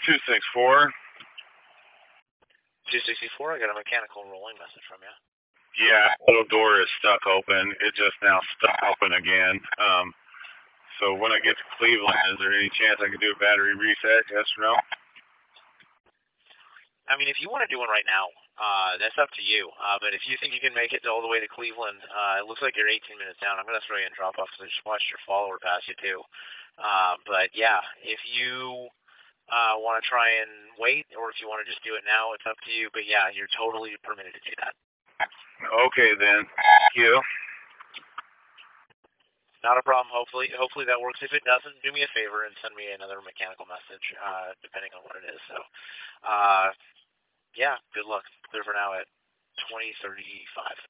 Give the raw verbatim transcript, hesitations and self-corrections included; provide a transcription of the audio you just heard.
two six four. two sixty-four, I got a mechanical rolling message from you. Yeah, little door is stuck open. It just now stuck open again. Um, so when I get to Cleveland, is there any chance I could do a battery reset? Yes or no? I mean, if you want to do one right now, uh, that's up to you. Uh, but if you think you can make it all the way to Cleveland, uh, it looks like you're eighteen minutes down. I'm going to throw you in drop off because I just watched your follower pass you too. Uh, but yeah, if you uh, want to try and wait, or if you want to just do it now, it's up to you. But yeah, you're totally permitted to do that. Okay then. Thank you. Not a problem. Hopefully, hopefully that works. If it doesn't, do me a favor and send me another mechanical message, uh, depending on what it is. So, uh, yeah, good luck. Clear for now at twenty thirty-five.